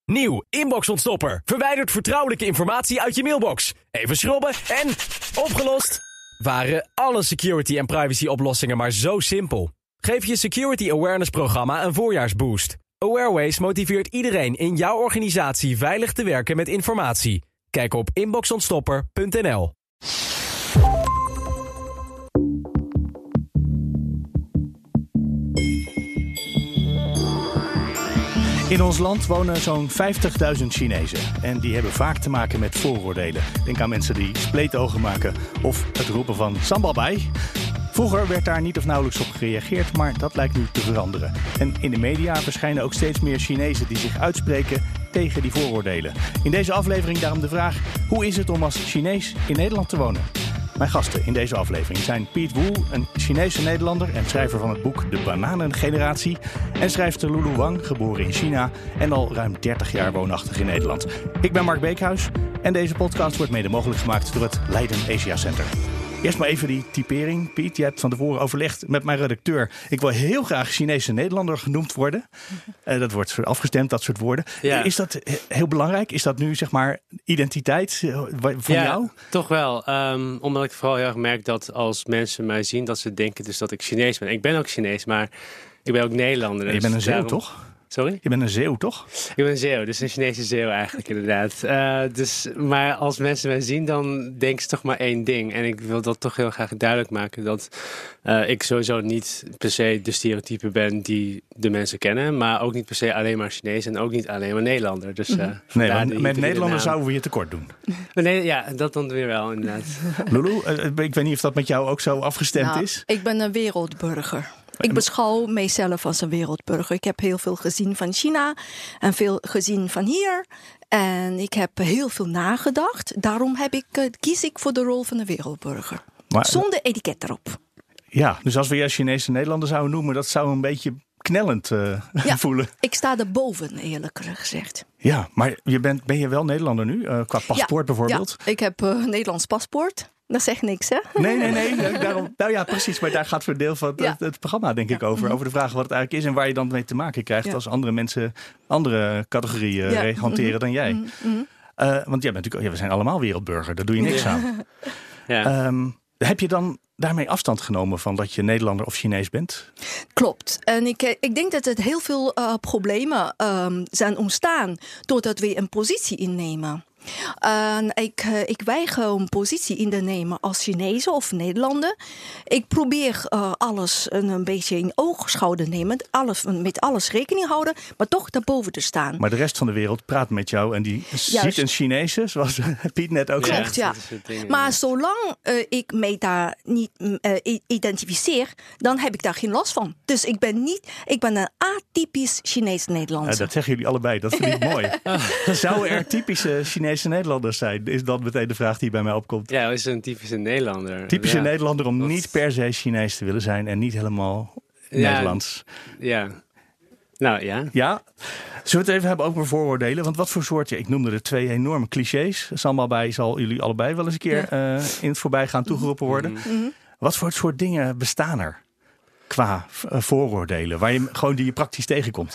Nieuw, Inbox Ontstopper. Verwijdert vertrouwelijke informatie uit je mailbox. Even schrobben en opgelost. Waren alle security- en privacy-oplossingen maar zo simpel? Geef je Security Awareness programma een voorjaarsboost. Awareways motiveert iedereen in jouw organisatie veilig te werken met informatie. Kijk op inboxontstopper.nl. In ons land wonen zo'n 50.000 Chinezen. En die hebben vaak te maken met vooroordelen. Denk aan mensen die spleetogen maken of het roepen van sambal bai. Vroeger werd daar niet of nauwelijks op gereageerd, maar dat lijkt nu te veranderen. En in de media verschijnen ook steeds meer Chinezen die zich uitspreken tegen die vooroordelen. In deze aflevering daarom de vraag: hoe is het om als Chinees in Nederland te wonen? Mijn gasten in deze aflevering zijn Piet Woel, een Chinese Nederlander en schrijver van het boek De Bananengeneratie. En schrijfster Lulu Wang, geboren in China en al ruim 30 jaar woonachtig in Nederland. Ik ben Mark Beekhuis en deze podcast wordt mede mogelijk gemaakt door het Leiden Asia Center. Eerst maar even die typering. Piet, je hebt van tevoren overlegd met mijn redacteur. Ik wil heel graag Chinese Nederlander genoemd worden. Dat wordt afgestemd, dat soort woorden. Ja. Is dat heel belangrijk? Is dat nu zeg maar identiteit voor jou? Ja, toch wel. Omdat ik vooral heel erg merk dat als mensen mij zien, dat ze denken dus dat ik Chinees ben. Ik ben ook Chinees, maar ik ben ook Nederlander. Dus je bent een Zeeuw, toch? Sorry? Je bent een Zeeuw, toch? Ik ben een Zeeuw, dus een Chinese Zeeuw eigenlijk inderdaad. Maar als mensen mij zien, dan denken ze toch maar één ding. En ik wil dat toch heel graag duidelijk maken. Dat ik sowieso niet per se de stereotype ben die de mensen kennen. Maar ook niet per se alleen maar Chinees en ook niet alleen maar Nederlander. Dus, met Nederlander zouden we je tekort doen. Nee, ja, dat dan weer wel inderdaad. Lulu, ik weet niet of dat met jou ook zo afgestemd is. Ik ben een wereldburger. Ik beschouw mijzelf als een wereldburger. Ik heb heel veel gezien van China en veel gezien van hier. En ik heb heel veel nagedacht. Daarom kies ik voor de rol van een wereldburger. Maar, zonder etiket erop. Ja, dus als we jij Chinese Nederlander zouden noemen, dat zou een beetje knellend voelen. Ik sta erboven, eerlijk gezegd. Ja, maar ben je wel Nederlander nu? Qua paspoort bijvoorbeeld? Ja, ik heb een Nederlands paspoort. Dat zegt niks, hè? Nee. Daarom, nou ja, precies. Maar daar gaat voor deel van het programma, denk ik, over. Over de vraag wat het eigenlijk is en waar je dan mee te maken krijgt als andere mensen andere categorieën hanteren dan jij. Want jij bent natuurlijk, we zijn allemaal wereldburger. Daar doe je niks aan. Ja. Heb je dan daarmee afstand genomen van dat je Nederlander of Chinees bent? Klopt. En ik denk dat het heel veel problemen zijn ontstaan doordat we een positie innemen. Ik weiger een positie in te nemen als Chinees of Nederlander. Ik probeer alles een beetje in oogschouw te nemen. Met alles rekening houden, maar toch daarboven te staan. Maar de rest van de wereld praat met jou en die ziet een Chinese, zoals Piet net ook zegt. Ja. Maar zolang ik mij daar niet identificeer, dan heb ik daar geen last van. Dus ik ben een atypisch Chinees-Nederlander. Dat zeggen jullie allebei, dat vind ik mooi. Zouden er typische Chinese Nederlanders zijn? Is dat meteen de vraag die bij mij opkomt? Ja, is een typische Nederlander. Typische Nederlander om niet per se Chinees te willen zijn en niet helemaal Nederlands. Ja. Nou ja. Ja. Zullen we het even hebben over vooroordelen? Want wat voor soort, ik noemde er 2 enorme clichés. Sambal bai zal jullie allebei wel eens een keer in het voorbijgaan toegeroepen worden. Wat voor soort dingen bestaan er qua vooroordelen? Die je praktisch tegenkomt?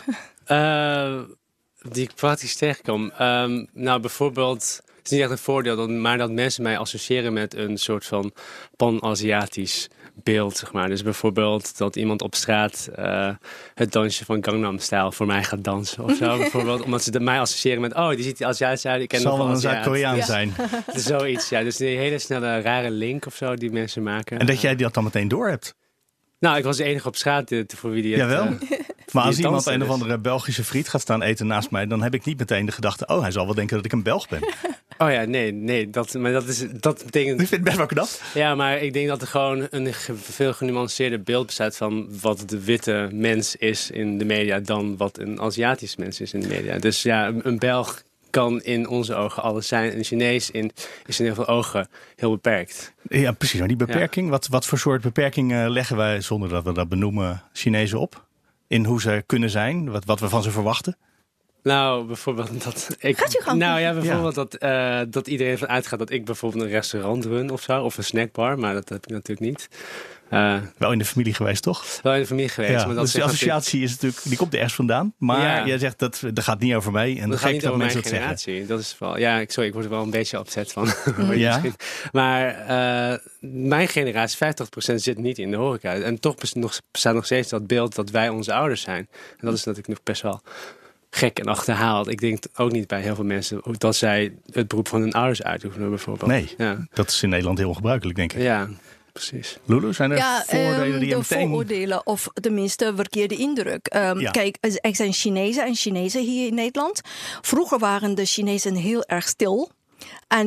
Die ik praktisch tegenkom. Nou, bijvoorbeeld, het is niet echt een voordeel, maar dat mensen mij associëren met een soort van pan-Aziatisch beeld, zeg maar. Dus bijvoorbeeld dat iemand op straat het dansje van Gangnam Style voor mij gaat dansen of zo. Bijvoorbeeld, omdat ze mij associëren met, die ziet die Aziatisch uit. Ik ken zal wel een Zuid-Koreaan zijn. Zoiets, ja. Dus een hele snelle, rare link of zo die mensen maken. En dat jij dat dan meteen door hebt? Nou, ik was de enige op straat voor wie die het... Jawel. Maar als iemand een of andere Belgische friet gaat staan eten naast mij, dan heb ik niet meteen de gedachte, hij zal wel denken dat ik een Belg ben. Oh ja, nee. Dat betekent... Ik vind het best wel knap. Ja, maar ik denk dat er gewoon een veel genuanceerder beeld bestaat van wat de witte mens is in de media dan wat een Aziatisch mens is in de media. Dus ja, een Belg kan in onze ogen alles zijn. En Chinees is in heel veel ogen heel beperkt. Ja, precies. Maar die beperking, wat voor soort beperkingen leggen wij, zonder dat we dat benoemen, Chinezen op? In hoe ze kunnen zijn, wat we van ze verwachten? Nou, bijvoorbeeld dat ik... Gaat je gang. Nou ja, bijvoorbeeld dat iedereen ervan uitgaat dat ik bijvoorbeeld een restaurant run of zo. Of een snackbar, maar dat heb ik natuurlijk niet. Wel in de familie geweest, toch? Wel in de familie geweest. Ja, Maar dat dus de associatie is natuurlijk, die komt ergens vandaan. Maar jij zegt dat gaat niet over mij. En dat gek gaat niet dat over mensen mijn dat zeggen. generatie. Dat is wel... Ja, ik word er wel een beetje upset van. Ja. Maar mijn generatie, 50% zit niet in de horeca. En toch bestaat nog steeds dat beeld dat wij onze ouders zijn. En dat is natuurlijk nog best wel gek en achterhaald. Ik denk ook niet bij heel veel mensen dat zij het beroep van hun ouders uitoefenen bijvoorbeeld. Nee, dat is in Nederland heel ongebruikelijk, denk ik. Ja, precies. Lulu, zijn er vooroordelen die je meteen... vooroordelen of tenminste verkeerde indruk. Kijk, er zijn Chinezen en Chinezen hier in Nederland. Vroeger waren de Chinezen heel erg stil. En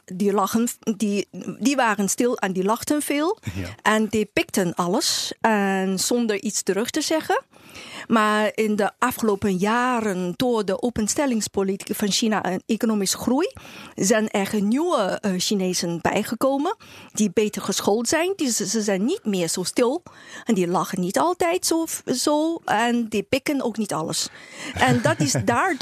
die waren stil en die lachten veel. Ja. En die pikten alles. En zonder iets terug te zeggen. Maar in de afgelopen jaren, door de openstellingspolitiek van China en economische groei, zijn er nieuwe Chinezen bijgekomen die beter geschoold zijn. Ze zijn niet meer zo stil en die lachen niet altijd zo en die pikken ook niet alles. En dat is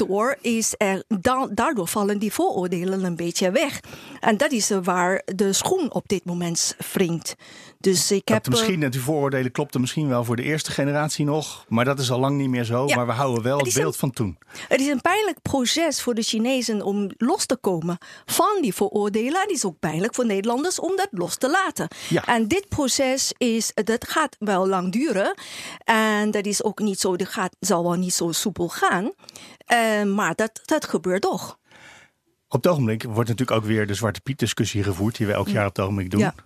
daardoor vallen die vooroordelen een beetje weg. En dat is waar de schoen op dit moment wringt. Dus misschien, die vooroordelen klopten misschien wel voor de eerste generatie nog, maar dat is al lang niet meer zo. Ja, maar we houden wel het beeld van toen. Het is een pijnlijk proces voor de Chinezen om los te komen van die vooroordelen. Het is ook pijnlijk voor Nederlanders om dat los te laten. Ja. En dit proces dat gaat wel lang duren. En dat is ook niet zo, zal wel niet zo soepel gaan. Maar dat gebeurt toch. Op het ogenblik wordt natuurlijk ook weer de Zwarte Piet discussie gevoerd, die we elk jaar op het ogenblik doen. Ja.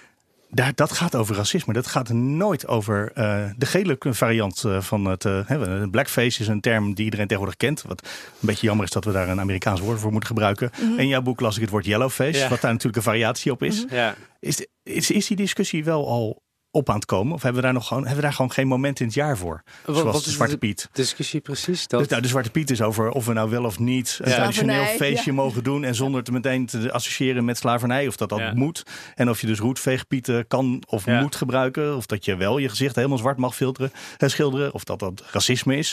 Dat gaat over racisme. Dat gaat nooit over de gele variant van het... blackface is een term die iedereen tegenwoordig kent. Wat een beetje jammer is dat we daar een Amerikaans woord voor moeten gebruiken. In jouw boek las ik het woord yellowface, wat daar natuurlijk een variatie op is. Ja. Is die discussie wel al op aan het komen? Of hebben we daar gewoon geen moment in het jaar voor? Zoals de Zwarte Piet. De discussie precies? Dus, de Zwarte Piet is over of we nou wel of niet een traditioneel feestje mogen doen. En zonder het meteen te associëren met slavernij. Of dat moet. En of je dus roetveegpieten kan of moet gebruiken. Of dat je wel je gezicht helemaal zwart mag schilderen. Of dat racisme is.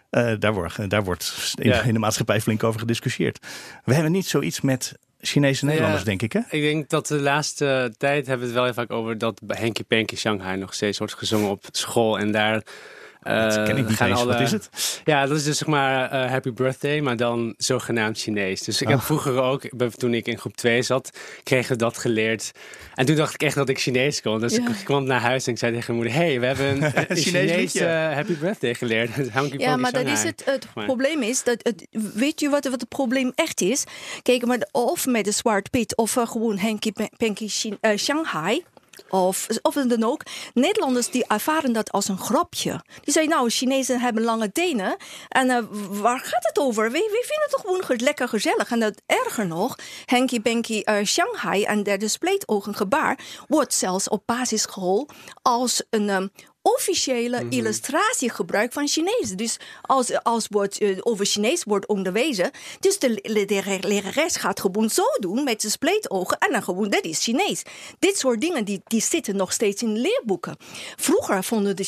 Daar wordt in de maatschappij flink over gediscussieerd. We hebben niet zoiets met Chinese Nederlanders, denk ik, hè? Ik denk dat de laatste tijd hebben we het wel even over dat Henky Panky Shanghai nog steeds wordt gezongen op school. En daar dat ken ik niet eens. Wat is het? Ja, dat is dus zeg maar Happy Birthday, maar dan zogenaamd Chinees. Dus ik heb vroeger ook, toen ik in groep 2 zat, kregen we dat geleerd. En toen dacht ik echt dat ik Chinees kon. Dus ik kwam naar huis en ik zei tegen mijn moeder, we hebben een Chinees Happy Birthday geleerd. Ja, maar dat is het probleem is, weet je wat het probleem echt is? Kijk, maar of met de Zwarte Piet of gewoon Henky Panky Shanghai. Of dan ook. Nederlanders die ervaren dat als een grapje. Die zeggen, Chinezen hebben lange tenen. En waar gaat het over? We vinden het toch gewoon lekker gezellig. En dat erger nog, Henky Panky Shanghai en de spleetogen gebaar wordt zelfs op basisschool als een officiële illustratiegebruik van Chinezen. Dus als over Chinees wordt onderwezen, dus de lerares gaat gewoon zo doen met zijn spleetogen en dan gewoon, dat is Chinees. Dit soort dingen, die zitten nog steeds in leerboeken. Vroeger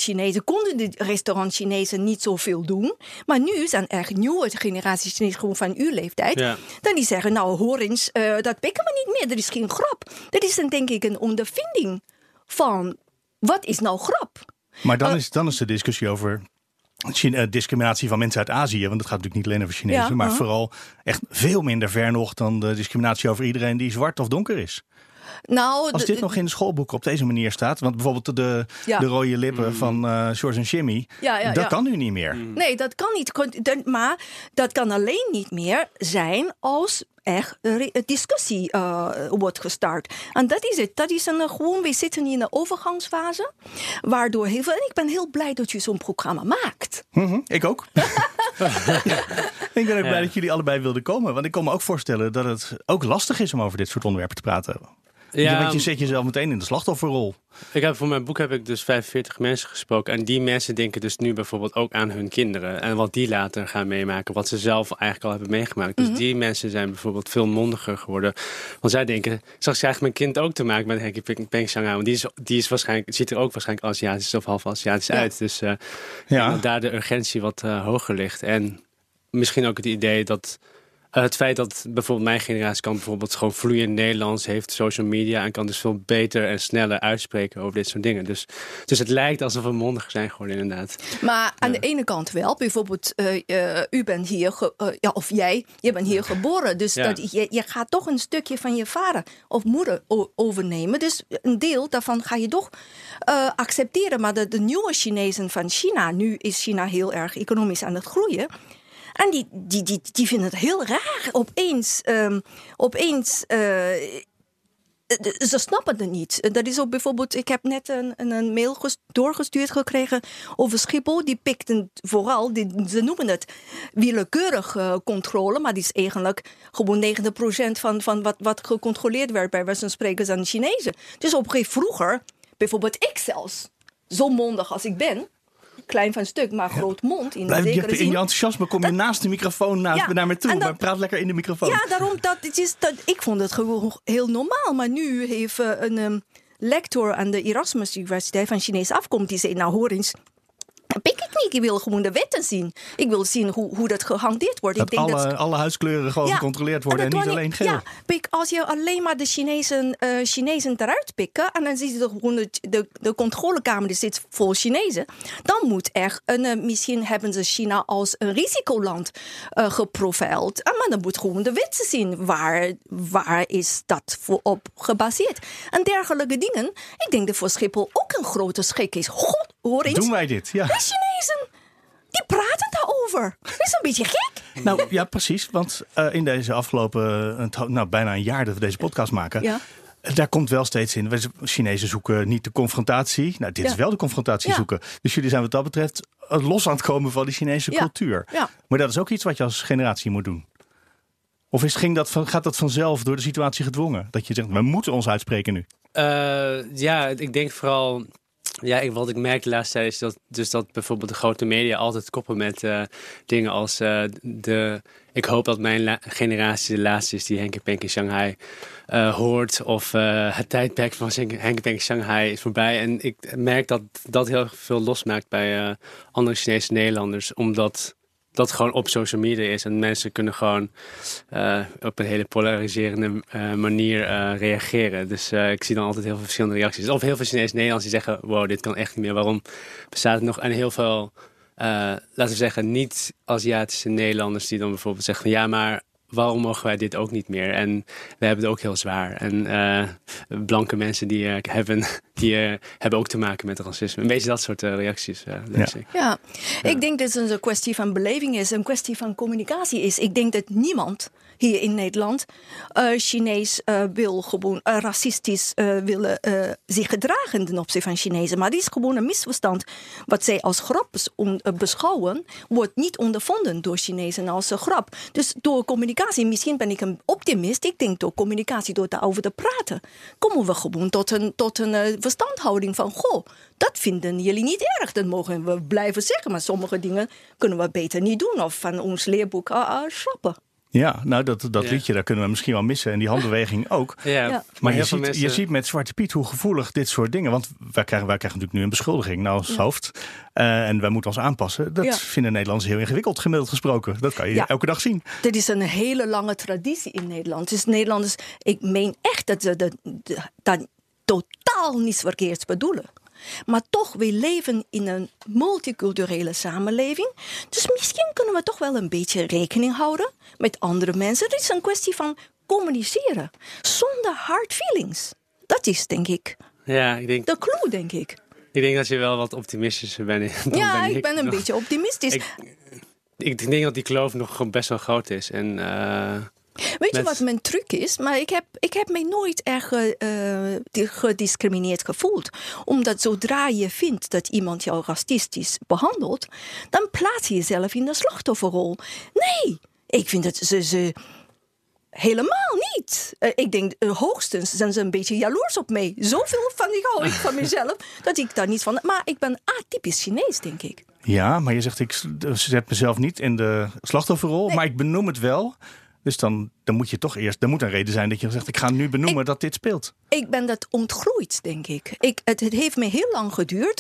konden de restaurant Chinezen niet zoveel doen, maar nu zijn er nieuwe generaties Chinezen gewoon van uw leeftijd. Ja. Dan die zeggen, hoor eens, dat pikken we niet meer, dat is geen grap. Dat is dan denk ik een ondervinding van, wat is nou grap? Maar dan is de discussie over discriminatie van mensen uit Azië. Want het gaat natuurlijk niet alleen over Chinezen. Maar vooral echt veel minder ver nog dan de discriminatie over iedereen die zwart of donker is. Als dit nog in de schoolboeken op deze manier staat. Want bijvoorbeeld de rode lippen van George en Jimmy. Dat kan nu niet meer. Nee, dat kan niet. Maar dat kan alleen niet meer zijn als echt een discussie wordt gestart. En dat is het. Dat is gewoon, we zitten in een overgangsfase. Waardoor heel veel... En ik ben heel blij dat je zo'n programma maakt. Ik ook. Ik ben ook blij dat jullie allebei wilden komen. Want ik kan me ook voorstellen dat het ook lastig is om over dit soort onderwerpen te praten. Want je zet jezelf meteen in de slachtofferrol. Voor mijn boek heb ik dus 45 mensen gesproken. En die mensen denken dus nu bijvoorbeeld ook aan hun kinderen. En wat die later gaan meemaken. Wat ze zelf eigenlijk al hebben meegemaakt. Dus die mensen zijn bijvoorbeeld veel mondiger geworden. Want zij denken, straks krijgt mijn kind ook te maken met Henky Panky Shanghai. Want die is waarschijnlijk, ziet er ook waarschijnlijk Aziatisch of half Aziatisch uit. Dus daar de urgentie wat hoger ligt. En misschien ook het idee dat het feit dat bijvoorbeeld mijn generatie kan bijvoorbeeld gewoon vloeiend Nederlands, heeft social media en kan dus veel beter en sneller uitspreken over dit soort dingen. Dus het lijkt alsof we mondiger zijn geworden, inderdaad. Maar aan de ene kant wel. Bijvoorbeeld, u bent hier, of jij bent hier geboren. Dus je gaat toch een stukje van je vader of moeder overnemen. Dus een deel daarvan ga je toch accepteren. Maar de nieuwe Chinezen van China, nu is China heel erg economisch aan het groeien. En die vinden het heel raar. Opeens ze snappen het niet. Dat is ook bijvoorbeeld, ik heb net een mail doorgestuurd gekregen over Schiphol. Die pikten vooral, ze noemen het willekeurig controle, maar die is eigenlijk gewoon 90% van wat gecontroleerd werd bij wijze van spreken aan Chinezen. Dus op een gegeven vroeger, bijvoorbeeld ik zelfs, zo mondig als ik ben, klein van stuk, maar groot mond. In je enthousiasme kom je naast de microfoon naar me toe. Maar praat lekker in de microfoon. Ja, daarom ik vond het gewoon heel normaal. Maar nu heeft een lector aan de Erasmus Universiteit van Chinese afkomst, die zei, nou hoor eens, pik ik niet. Ik wil gewoon de wetten zien. Ik wil zien hoe dat gehanteerd wordt. Dat alle huiskleuren gewoon gecontroleerd worden en niet alleen geel. Ja, als je alleen maar de Chinezen eruit pikken en dan zie je gewoon de controlekamer die zit vol Chinezen, dan moet er misschien hebben ze China als een risicoland geprofield. Maar dan moet gewoon de wetten zien. Waar is dat op gebaseerd? En dergelijke dingen. Ik denk dat voor Schiphol ook een grote schrik is. God, hoor eens. Doen wij dit? Ja. De Chinezen, die praten daarover. Dat is een beetje gek. Nou ja, precies. Want in deze afgelopen bijna een jaar dat we deze podcast maken, daar komt wel steeds in. We Chinezen zoeken niet de confrontatie. Nou, dit is wel de confrontatie zoeken. Dus jullie zijn wat dat betreft los aan het komen van die Chinese cultuur. Ja. Maar dat is ook iets wat je als generatie moet doen. Of gaat dat vanzelf door de situatie gedwongen? Dat je zegt, we moeten ons uitspreken nu. Ik denk vooral, wat ik merk de laatste tijd is dat bijvoorbeeld de grote media altijd koppelen met dingen als ik hoop dat mijn generatie de laatste is die Henk Penk in Shanghai hoort. Of het tijdperk van Henk Penk in Shanghai is voorbij. En ik merk dat heel veel losmaakt bij andere Chinese Nederlanders. Omdat dat gewoon op social media is. En mensen kunnen gewoon op een hele polariserende manier reageren. Dus ik zie dan altijd heel veel verschillende reacties. Of heel veel Chinese Nederlanders die zeggen, wow, dit kan echt niet meer. Waarom bestaat het nog? En heel veel, laten we zeggen, niet-Aziatische Nederlanders die dan bijvoorbeeld zeggen van, ja, maar waarom mogen wij dit ook niet meer? En we hebben het ook heel zwaar. En blanke mensen die hebben ook te maken met racisme. Een beetje dat soort reacties. Ja, ik denk dat het een kwestie van beleving is. Een kwestie van communicatie is. Ik denk dat niemand hier in Nederland Chinees wil gewoon racistisch willen zich gedragen ten opzichte van Chinezen. Maar die is gewoon een misverstand. Wat zij als grap beschouwen, wordt niet ondervonden door Chinezen als een grap. Dus door communicatie, misschien ben ik een optimist. Ik denk door communicatie, door daarover te praten, komen we gewoon tot een verstandhouding van, goh, dat vinden jullie niet erg. Dat mogen we blijven zeggen. Maar sommige dingen kunnen we beter niet doen. Of van ons leerboek schrappen. Ja, nou dat liedje, daar kunnen we misschien wel missen. En die handbeweging ook. Ja. Maar je ziet met Zwarte Piet hoe gevoelig dit soort dingen. Want wij krijgen natuurlijk nu een beschuldiging als hoofd. En wij moeten ons aanpassen. Dat vinden Nederlanders heel ingewikkeld, gemiddeld gesproken. Dat kan je elke dag zien. Dit is een hele lange traditie in Nederland. Dus Nederlanders, ik meen echt dat ze dat totaal niets verkeerds bedoelen. Maar toch, we leven in een multiculturele samenleving. Dus misschien kunnen we toch wel een beetje rekening houden met andere mensen. Het is een kwestie van communiceren. Zonder hard feelings. Dat is, denk ik, de clue, denk ik. Ik denk dat je wel wat optimistischer bent. Ik ben een beetje optimistisch. Ik denk dat die kloof nog best wel groot is. En weet je wat mijn truc is? Maar ik heb mij nooit erg gediscrimineerd gevoeld. Omdat zodra je vindt dat iemand jou racistisch behandelt, dan plaats je jezelf in de slachtofferrol. Nee, ik vind dat ze helemaal niet. Ik denk hoogstens zijn ze een beetje jaloers op mij. Zoveel hou ik van mezelf dat ik daar niet van. Maar ik ben atypisch Chinees, denk ik. Ja, maar je zegt ik zet mezelf niet in de slachtofferrol, maar ik benoem het wel. Dus dan moet je toch eerst... Er moet een reden zijn dat je zegt... ik ga nu benoemen dat dit speelt. Ik ben dat ontgroeid, denk ik. Het heeft me heel lang geduurd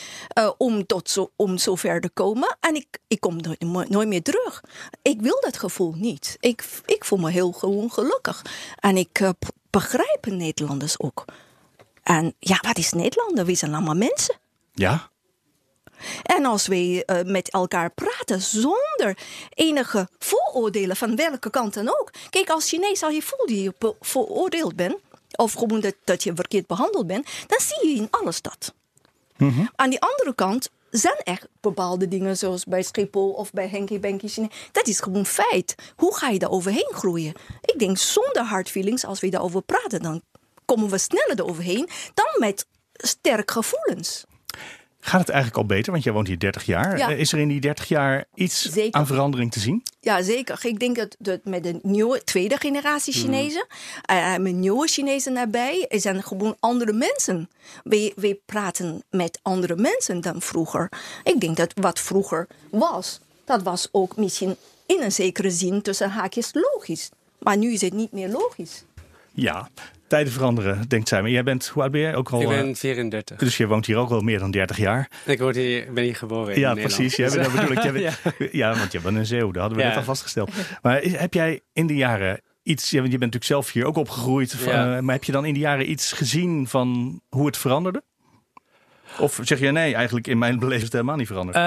om zo ver te komen. En ik kom nooit meer terug. Ik wil dat gevoel niet. Ik voel me heel gewoon gelukkig. En ik begrijp Nederlanders ook. En ja, wat is Nederlander? We zijn allemaal mensen. Ja. En als we met elkaar praten zonder enige vooroordelen van welke kant dan ook. Kijk, als Chinees al je voelt dat je veroordeeld bent. Of gewoon dat je verkeerd behandeld bent. Dan zie je in alles dat. Mm-hmm. Aan die andere kant zijn echt bepaalde dingen. Zoals bij Schiphol of bij Henkie Benkie Chinees. Dat is gewoon feit. Hoe ga je daar overheen groeien? Ik denk zonder hard feelings, als we daarover praten. Dan komen we sneller eroverheen dan met sterk gevoelens. Gaat het eigenlijk al beter? Want jij woont hier 30 jaar. Ja. Is er in die 30 jaar iets aan verandering te zien? Ja, zeker. Ik denk dat met de nieuwe tweede generatie Chinezen, met nieuwe Chinezen erbij, zijn gewoon andere mensen. We praten met andere mensen dan vroeger. Ik denk dat wat vroeger was, dat was ook misschien in een zekere zin tussen haakjes logisch. Maar nu is het niet meer logisch. Ja, tijden veranderen, denkt zij. Maar jij bent, hoe oud ben jij? Ook al, ik ben 34. Dus je woont hier ook al meer dan 30 jaar. Ik ben hier geboren in Nederland. Precies. Dat bedoel ik. Ja, want je bent een Zeeuw. Dat hadden we net al vastgesteld. Maar heb jij in de jaren iets... Je bent natuurlijk zelf hier ook opgegroeid. Maar heb je dan in de jaren iets gezien van hoe het veranderde? Of zeg je nee, eigenlijk in mijn beleving is het helemaal niet veranderd?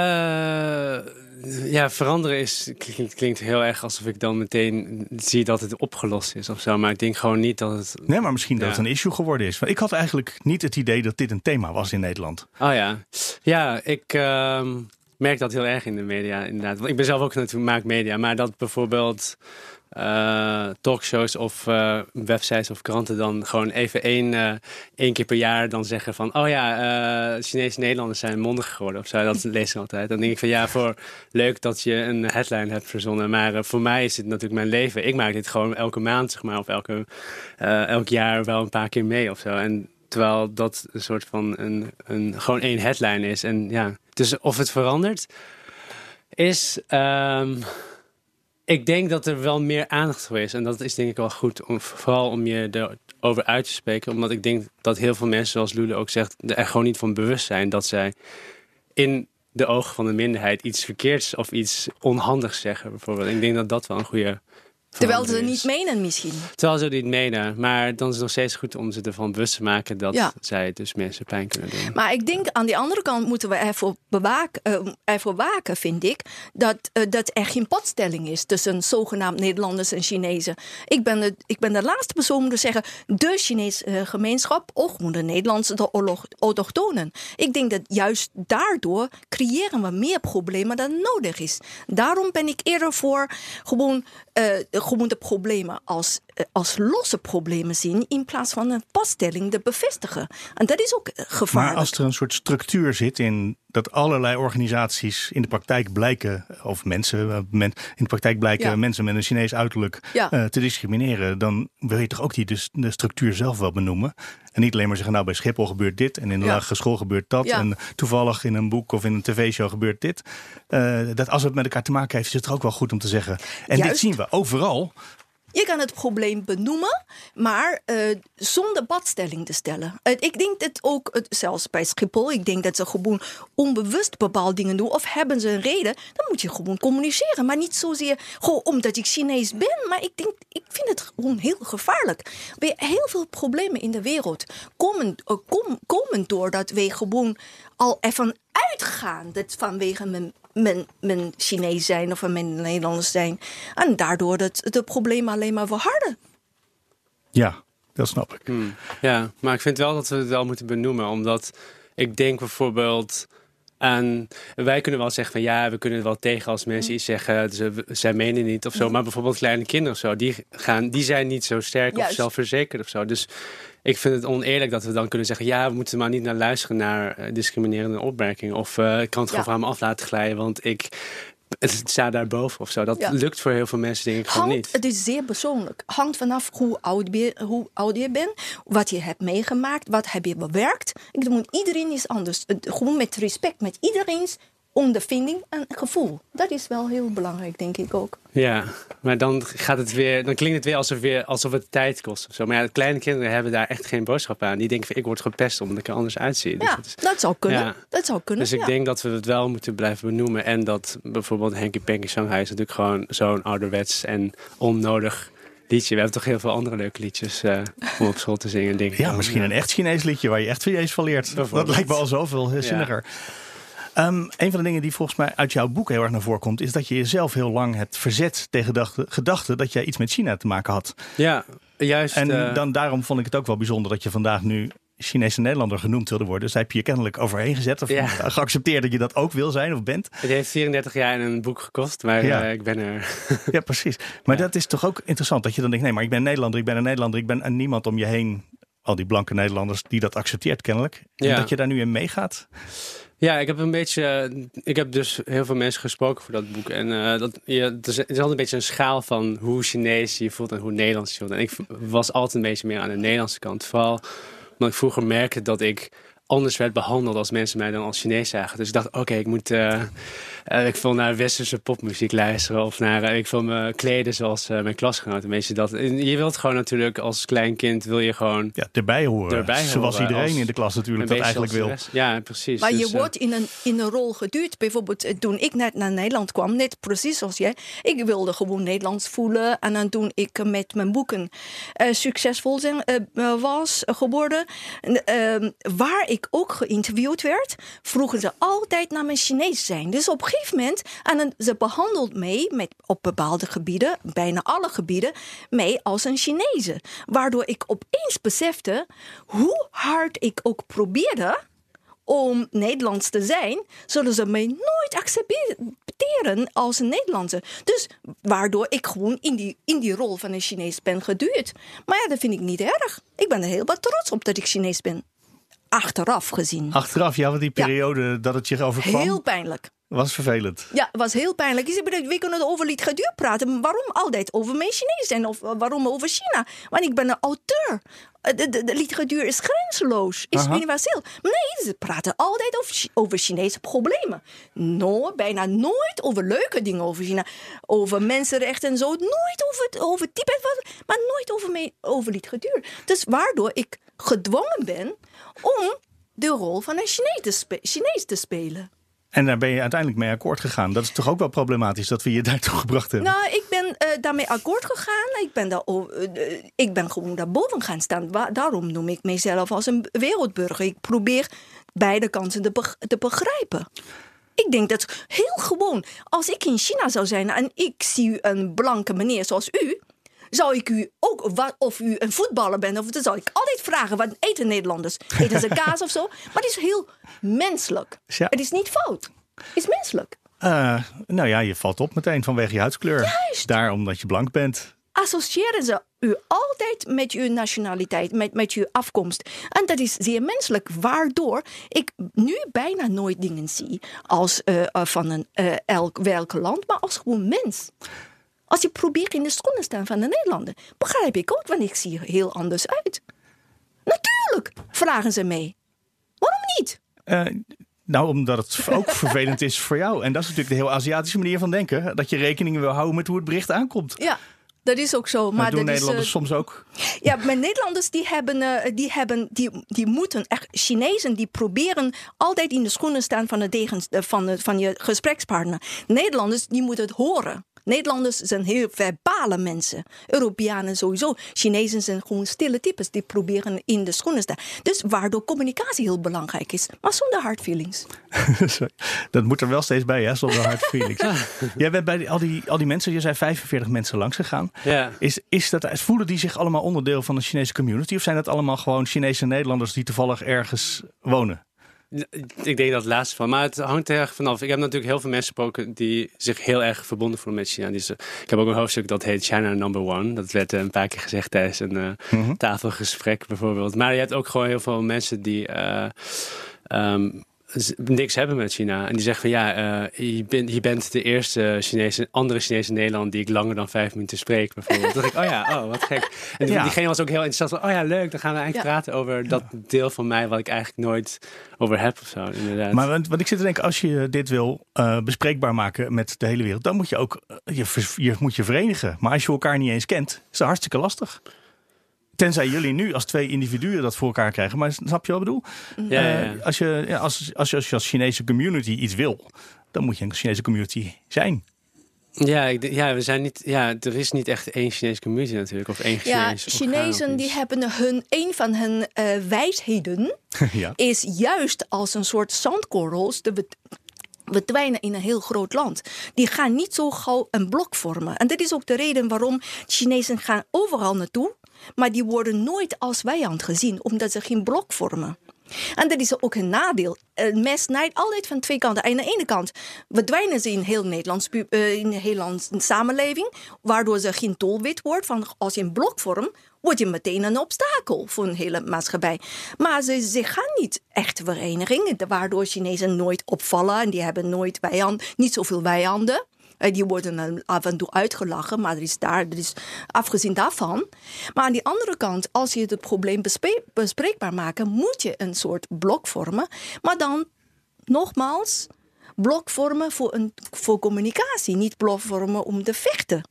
Veranderen klinkt heel erg alsof ik dan meteen zie dat het opgelost is of zo. Maar ik denk gewoon niet dat het... Nee, maar misschien dat het een issue geworden is. Want ik had eigenlijk niet het idee dat dit een thema was in Nederland. Oh ja. Ja, ik merk dat heel erg in de media inderdaad. Want ik ben zelf ook natuurlijk maak media. Maar dat bijvoorbeeld talkshows of websites of kranten dan gewoon even één keer per jaar dan zeggen van Chinese Nederlanders zijn mondig geworden of zo. Dat lees ik altijd. Dan denk ik van leuk dat je een headline hebt verzonnen. Maar voor mij is het natuurlijk mijn leven. Ik maak dit gewoon elke maand zeg maar of elk jaar wel een paar keer mee of zo. En terwijl dat een soort van gewoon één headline is. En ja, dus of het verandert is... Ik denk dat er wel meer aandacht voor is. En dat is denk ik wel goed. Vooral om je erover uit te spreken. Omdat ik denk dat heel veel mensen, zoals Lule ook zegt, er gewoon niet van bewust zijn dat zij in de ogen van de minderheid iets verkeerds of iets onhandigs zeggen. Bijvoorbeeld. Ik denk dat dat wel een goede... Terwijl ze het niet menen misschien. Terwijl ze het niet menen. Maar dan is het nog steeds goed om ze ervan bewust te maken dat zij dus mensen pijn kunnen doen. Maar ik denk aan de andere kant moeten we ervoor waken, vind ik, dat er geen padstelling is tussen zogenaamd Nederlanders en Chinezen. Ik ben de laatste persoon om te zeggen, de Chinese gemeenschap, of de Nederlandse, de autochtonen. Ik denk dat juist daardoor creëren we meer problemen dan nodig is. Daarom ben ik eerder voor gewoon de problemen als losse problemen zien in plaats van een vaststelling te bevestigen. En dat is ook gevaarlijk. Maar als er een soort structuur zit in dat allerlei organisaties in de praktijk blijken, of mensen in de praktijk blijken mensen met een Chinees uiterlijk te discrimineren, dan wil je toch ook de structuur zelf wel benoemen. En niet alleen maar zeggen, nou bij Schiphol gebeurt dit en in de lagere school gebeurt dat. Ja. En toevallig in een boek of in een tv-show gebeurt dit. Dat als het met elkaar te maken heeft, is het ook wel goed om te zeggen. En dit zien we overal. Je kan het probleem benoemen, maar zonder badstelling te stellen. Ik denk dat ook, zelfs bij Schiphol, ik denk dat ze gewoon onbewust bepaalde dingen doen. Of hebben ze een reden, dan moet je gewoon communiceren. Maar niet zozeer gewoon omdat ik Chinees ben. Maar ik vind het gewoon heel gevaarlijk. Heel veel problemen in de wereld komen doordat we gewoon al ervan uitgaan dat vanwege mijn Chinees zijn of mijn Nederlanders zijn. En daardoor dat de problemen alleen maar verharden. Ja, dat snap ik. Ja, maar ik vind wel dat we het wel moeten benoemen. Omdat ik denk bijvoorbeeld aan... Wij kunnen wel zeggen van we kunnen het wel tegen als mensen iets zeggen. Zij menen niet of zo. Maar bijvoorbeeld kleine kinderen of zo. Die zijn niet zo sterk of zelfverzekerd of zo. Dus ik vind het oneerlijk dat we dan kunnen zeggen... we moeten maar niet naar luisteren naar discriminerende opmerkingen. Of ik kan het gewoon van me af laten glijden. Want het staat daarboven of zo. Dat lukt voor heel veel mensen denk ik gewoon niet. Het is zeer persoonlijk. Hangt vanaf hoe oud je bent. Wat je hebt meegemaakt. Wat heb je bewerkt. Iedereen is anders. Gewoon met respect. Met iedereen's ondervinding en gevoel. Dat is wel heel belangrijk, denk ik ook. Ja, maar dan klinkt het weer alsof het tijd kost of zo. Maar ja, de kleine kinderen hebben daar echt geen boodschap aan. Die denken van, ik word gepest omdat ik er anders uitzie. Ja, dus dat zou kunnen. Ja. Dat zou kunnen. Dus ik denk dat we het wel moeten blijven benoemen. En dat bijvoorbeeld Henky Panky Shanghai is natuurlijk gewoon zo'n ouderwets en onnodig liedje. We hebben toch heel veel andere leuke liedjes om op school te zingen, denk ik. Ja, misschien een echt Chinees liedje waar je echt Chinees van leert. Dat lijkt me al zoveel zinniger. Een van de dingen die volgens mij uit jouw boek heel erg naar voren komt, is dat je jezelf heel lang hebt verzet tegen gedachten dat jij iets met China te maken had. Ja, juist. En daarom vond ik het ook wel bijzonder dat je vandaag nu Chinese Nederlander genoemd wilde worden. Dus daar heb je je kennelijk overheen gezet of geaccepteerd dat je dat ook wil zijn of bent. Het heeft 34 jaar in een boek gekost, maar ik ben er. Ja, precies. Maar dat is toch ook interessant dat je dan denkt, nee, maar ik ben Nederlander, ik ben niemand om je heen, al die blanke Nederlanders, die dat accepteert kennelijk. En dat je daar nu in meegaat. Ja, ik heb dus heel veel mensen gesproken voor dat boek. En het is altijd een beetje een schaal van hoe Chinees je voelt en hoe Nederlands je voelt. En ik was altijd een beetje meer aan de Nederlandse kant. Vooral omdat ik vroeger merkte dat ik anders werd behandeld als mensen mij dan als Chinees zagen. Dus ik dacht, oké, ik moet ik wil naar westerse popmuziek luisteren of naar ik wil me kleden zoals mijn klasgenoten. Je wilt gewoon natuurlijk als klein kind wil je gewoon erbij horen. Zoals iedereen in de klas natuurlijk dat eigenlijk wil. Ja, precies. Maar je wordt in een rol geduwd. Bijvoorbeeld toen ik net naar Nederland kwam, net precies zoals jij. Ik wilde gewoon Nederlands voelen. En dan toen ik met mijn boeken succesvol was geworden, waar ik ook geïnterviewd werd, vroegen ze altijd naar mijn Chinees zijn. Dus op een gegeven moment, en ze behandelt mij op bepaalde gebieden, bijna alle gebieden, mij als een Chinese. Waardoor ik opeens besefte hoe hard ik ook probeerde om Nederlands te zijn, zullen ze mij nooit accepteren als een Nederlandse. Dus waardoor ik gewoon in die rol van een Chinees ben geduwd. Maar ja, dat vind ik niet erg. Ik ben er heel wat trots op dat ik Chinees ben. Achteraf gezien. Achteraf, ja, want die periode dat het je overkwam. Heel pijnlijk. Was vervelend. Ja, het was heel pijnlijk. We kunnen over literatuur praten. Maar waarom altijd over mijn Chinees zijn? Of waarom over China? Want ik ben een auteur. De literatuur is grenzeloos. Is universeel. Nee, ze praten altijd over Chinese problemen. Bijna nooit over leuke dingen over China. Over mensenrechten en zo. Nooit over Tibet. Maar nooit over literatuur. Dus waardoor ik gedwongen ben om de rol van een Chinees te spelen. En daar ben je uiteindelijk mee akkoord gegaan. Dat is toch ook wel problematisch dat we je daartoe gebracht hebben? Nou, ik ben daarmee akkoord gegaan. Ik ben gewoon daarboven gaan staan. Daarom noem ik mezelf als een wereldburger. Ik probeer beide kanten te begrijpen. Ik denk dat heel gewoon, als ik in China zou zijn en ik zie een blanke meneer zoals u, zou ik u ook, of u een voetballer bent, of dan zou ik altijd vragen, wat eten Nederlanders? Eten ze kaas of zo? Maar het is heel menselijk. Ja. Het is niet fout. Het is menselijk. Nou ja, je valt op meteen vanwege je huidskleur. Juist. Daar omdat je blank bent. Associëren ze u altijd met uw nationaliteit, met uw afkomst. En dat is zeer menselijk, waardoor ik nu bijna nooit dingen zie als van welk land, maar als gewoon mens. Als je probeert in de schoenen te staan van de Nederlander, begrijp ik ook, want ik zie er heel anders uit. Natuurlijk, vragen ze mee. Waarom niet? Nou, omdat het ook vervelend is voor jou. En dat is natuurlijk de heel Aziatische manier van denken. Dat je rekening wil houden met hoe het bericht aankomt. Ja, dat is ook zo. Maar doen Nederlanders soms ook? Ja, maar Nederlanders die moeten echt, Chinezen die proberen altijd in de schoenen staan van je gesprekspartner. Nederlanders die moeten het horen. Nederlanders zijn heel verbale mensen. Europeanen sowieso. Chinezen zijn gewoon stille types. Die proberen in de schoenen te staan. Dus waardoor communicatie heel belangrijk is. Maar zonder hard feelings. Dat moet er wel steeds bij, hè? Zonder hard feelings. Jij bent bij al die mensen, je zijn 45 mensen langs gegaan. Ja. Voelen die zich allemaal onderdeel van de Chinese community? Of zijn dat allemaal gewoon Chinese Nederlanders die toevallig ergens wonen? Ik denk dat het laatste van. Maar het hangt er erg vanaf. Ik heb natuurlijk heel veel mensen gesproken die zich heel erg verbonden voelen met China. Ik heb ook een hoofdstuk dat heet China Number One. Dat werd een paar keer gezegd tijdens een tafelgesprek bijvoorbeeld. Maar je hebt ook gewoon heel veel mensen die niks hebben met China. En die zeggen van je bent de eerste andere Chinese in Nederland die ik langer dan 5 minuten spreek, bijvoorbeeld. Toen dacht ik, wat gek. En diegene was ook heel interessant van, leuk, dan gaan we eigenlijk praten over dat deel van mij wat ik eigenlijk nooit over heb of zo, inderdaad. Maar want ik zit te denken, als je dit wil bespreekbaar maken met de hele wereld, dan moet je ook je moet je verenigen. Maar als je elkaar niet eens kent, is dat hartstikke lastig. Tenzij jullie nu als 2 individuen dat voor elkaar krijgen. Maar snap je wat ik bedoel? Ja. Als je als Chinese community iets wil, dan moet je een Chinese community zijn. We zijn niet. Ja, er is niet echt één Chinese community natuurlijk. Of één Chinezen die hebben een van hun wijsheden is juist als een soort zandkorrels we dwijnen in een heel groot land. Die gaan niet zo gauw een blok vormen. En dat is ook de reden waarom Chinezen gaan overal naartoe. Maar die worden nooit als vijand gezien, omdat ze geen blok vormen. En dat is ook een nadeel. Een mes snijdt altijd van 2 kanten. Aan de ene kant verdwijnen ze in heel Nederlandse samenleving, waardoor ze geen doelwit wordt. Van als je een blok vormt, word je meteen een obstakel voor een hele maatschappij. Maar ze gaan niet echt verenigen, waardoor Chinezen nooit opvallen en die hebben nooit niet zoveel vijanden. Die worden af en toe uitgelachen, maar er is afgezien daarvan. Maar aan die andere kant, als je het probleem bespreekbaar maakt, moet je een soort blok vormen. Maar dan, nogmaals, blok vormen voor communicatie, niet blok vormen om te vechten.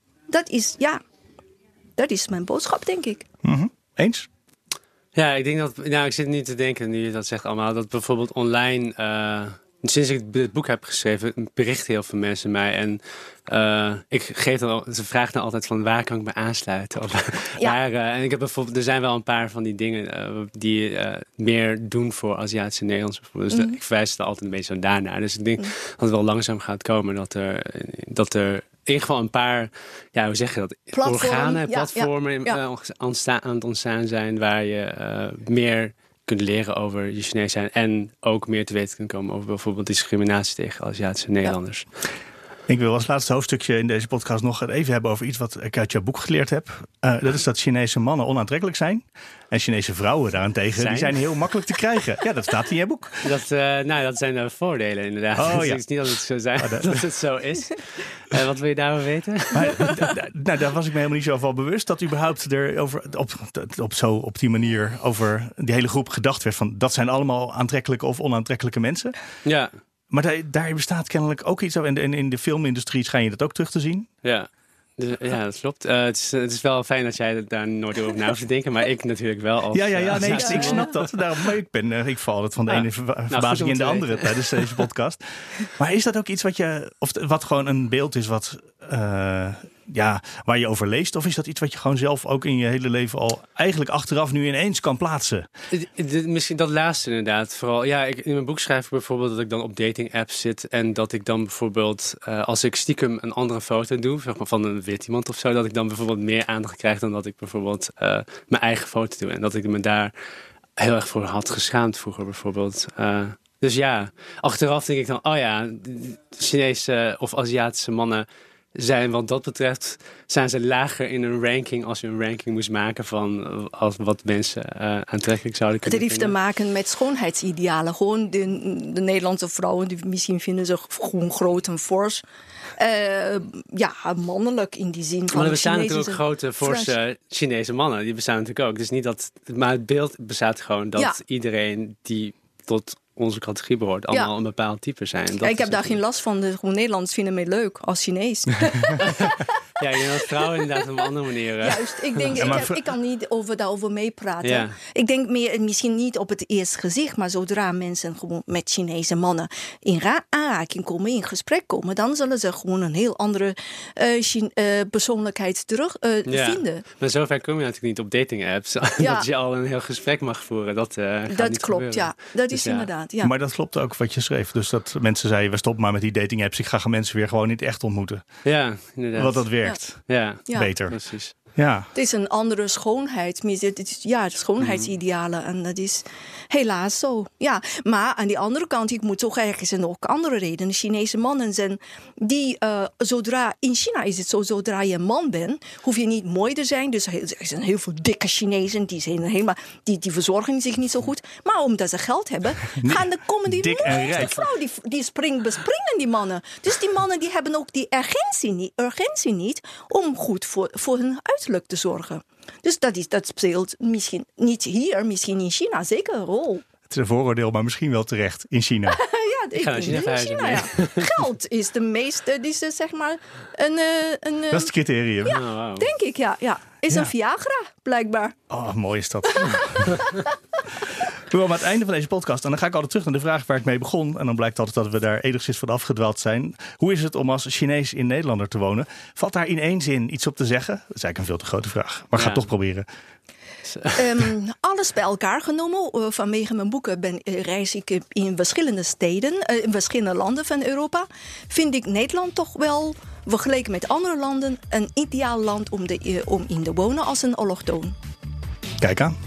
Dat is mijn boodschap, denk ik. Mm-hmm. Eens? Ja, ik denk dat. Ik zit nu te denken, nu je dat zegt allemaal, dat bijvoorbeeld online. Sinds ik dit boek heb geschreven, berichten heel veel mensen mij. En ze vragen dan altijd van waar kan ik me aansluiten? En ik heb bijvoorbeeld, er zijn wel een paar van die dingen die meer doen voor Aziatische Nederlanders. Dus ik verwijs er altijd een beetje daarnaar. Dus ik denk dat het wel langzaam gaat komen dat er in ieder geval een paar, hoe zeg je dat? Platformen aan het ontstaan zijn waar je meer kunt leren over je Chinees zijn en ook meer te weten kunt komen over bijvoorbeeld discriminatie tegen Aziatische Nederlanders. Ik wil als laatste hoofdstukje in deze podcast nog even hebben over iets wat ik uit jouw boek geleerd heb. Dat is dat Chinese mannen onaantrekkelijk zijn. En Chinese vrouwen daarentegen, die zijn heel makkelijk te krijgen. Ja, dat staat in je boek. Dat zijn de voordelen inderdaad. Oh, dus het is niet dat het zo zijn, dat het zo is. Wat wil je daarover weten? Daar was ik me helemaal niet zo van bewust. Dat überhaupt er op die manier over die hele groep gedacht werd van dat zijn allemaal aantrekkelijke of onaantrekkelijke mensen. Ja. Maar daar bestaat kennelijk ook iets over. En in de filmindustrie schijn je dat ook terug te zien. Ja, dat klopt. Het is wel fijn dat jij daar nooit over na hoeft te denken. Maar ik natuurlijk wel. Ik snap dat. Daarom, ik val het van de ene verbazing in de andere tijdens deze podcast. Maar is dat ook iets wat gewoon een beeld is waar je over leest? Of is dat iets wat je gewoon zelf ook in je hele leven al eigenlijk achteraf nu ineens kan plaatsen? Misschien dat laatste inderdaad. Vooral, in mijn boek schrijf ik bijvoorbeeld dat ik dan op dating apps zit. En dat ik dan bijvoorbeeld, als ik stiekem een andere foto doe, zeg maar van een wit iemand of zo, dat ik dan bijvoorbeeld meer aandacht krijg dan dat ik bijvoorbeeld mijn eigen foto doe. En dat ik me daar heel erg voor had geschaamd vroeger bijvoorbeeld. Dus achteraf denk ik dan, Chinese of Aziatische mannen zijn wat dat betreft, zijn ze lager in een ranking als je een ranking moest maken van wat mensen aantrekkelijk zouden kunnen vinden. Het heeft te maken met schoonheidsidealen. Gewoon de Nederlandse vrouwen, die misschien vinden ze gewoon groot en fors. Mannelijk in die zin van. Maar er bestaan natuurlijk ook grote, forse Chinese mannen. Die bestaan natuurlijk ook. Dus niet maar het beeld bestaat gewoon dat iedereen die tot onze categorie behoort, allemaal een bepaald type zijn. Ik heb daar geen last van. Gewoon Nederlanders vinden mij leuk als Chinees. Ja, je als vrouw inderdaad op een andere manier. Juist, ik denk, ik kan niet daarover meepraten. Ja. Ik denk misschien niet op het eerste gezicht, maar zodra mensen gewoon met Chinese mannen in aanraking komen, in gesprek komen, dan zullen ze gewoon een heel andere persoonlijkheid terug vinden. Maar zover kom je natuurlijk niet op dating apps. Dat je al een heel gesprek mag voeren. Dat klopt, gebeuren. Dat is inderdaad. Ja. Maar dat klopt ook wat je schreef. Dus dat mensen zeiden, we stoppen maar met die dating apps. Ik ga mensen weer gewoon niet echt ontmoeten. Ja, inderdaad. Want dat werkt. Ja. Beter. Precies. Ja. Het is een andere schoonheid. De schoonheidsidealen. En dat is helaas zo. Ja, maar aan die andere kant, ik moet toch zeggen, er zijn ook andere redenen. Chinese mannen zijn die, in China is het zo, zodra je een man bent, hoef je niet mooi te zijn. Dus er zijn heel veel dikke Chinezen, die verzorgen zich niet zo goed. Maar omdat ze geld hebben, komen die mooiste vrouw, die bespringen die mannen. Dus die mannen die hebben ook die urgentie niet om goed voor hun uiterlijk te zorgen. Dus dat speelt misschien niet hier, misschien in China zeker een rol. Het is een vooroordeel, maar misschien wel terecht in China. Ik ga naar China verhuizen. Ja. Geld is de meeste, die is zeg maar een dat is het criterium. Ja, denk ik, ja. Is een Viagra, blijkbaar. Oh, mooi is dat. We komen aan het einde van deze podcast. En dan ga ik altijd terug naar de vraag waar ik mee begon. En dan blijkt altijd dat we daar enigszins van afgedwaald zijn. Hoe is het om als Chinees in Nederlander te wonen? Valt daar in één zin iets op te zeggen? Dat is eigenlijk een veel te grote vraag. Maar ik ga het toch proberen. Alles bij elkaar genomen. Vanwege mijn boeken reis ik in verschillende steden, in verschillende landen van Europa. Vind ik Nederland toch wel, vergeleken met andere landen, een ideaal land om in te wonen als een allochtoon. Kijk aan.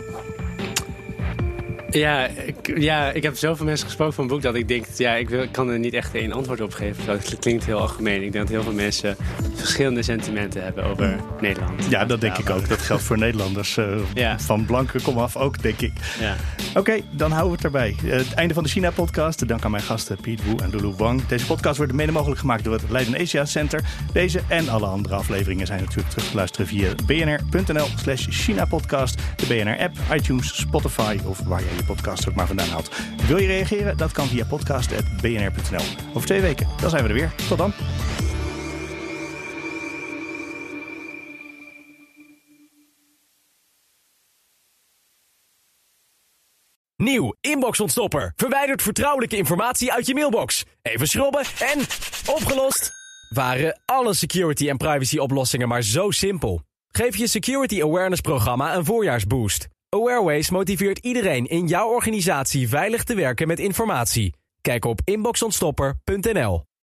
Ja, ik heb zoveel mensen gesproken van het boek dat ik denk, ik kan er niet echt één antwoord op geven. Dat klinkt heel algemeen. Ik denk dat heel veel mensen verschillende sentimenten hebben over Nederland. Ja, dat denk ik ook. Dat geldt voor Nederlanders. Van blanke komaf ook, denk ik. Ja. Oké, dan houden we het erbij. Het einde van de China-podcast. Dank aan mijn gasten Piet Woe en Lulu Wang. Deze podcast wordt mede mogelijk gemaakt door het Leiden Asia Center. Deze en alle andere afleveringen zijn natuurlijk terug te luisteren via bnr.nl/China-podcast, de BNR-app, iTunes, Spotify of waar jij je podcast ook maar vandaan haalt. Wil je reageren? Dat kan via podcast@bnr.nl. Over 2 weken, dan zijn we er weer. Tot dan. Nieuw, inbox-ontstopper. Verwijdert vertrouwelijke informatie uit je mailbox. Even schrobben en opgelost. Waren alle security- en privacy-oplossingen maar zo simpel? Geef je Security Awareness programma een voorjaarsboost. Awareways motiveert iedereen in jouw organisatie veilig te werken met informatie. Kijk op inboxontstopper.nl.